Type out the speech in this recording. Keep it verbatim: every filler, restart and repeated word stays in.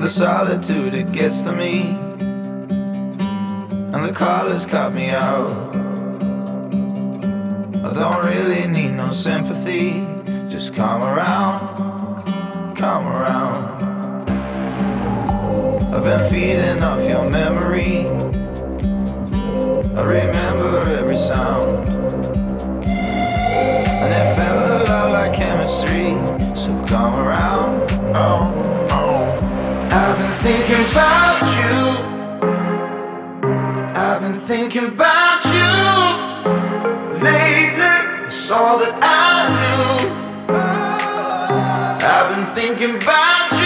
solitude, it gets to me, and the colors cut me out. I don't really need no sympathy, just come around, come around. I've been feeding off your memory, I remember every sound, and it felt a lot like chemistry, so come around. Oh, oh. I've been thinking about you, I've been thinking about you lately, it's all that I do. I've been thinking about you.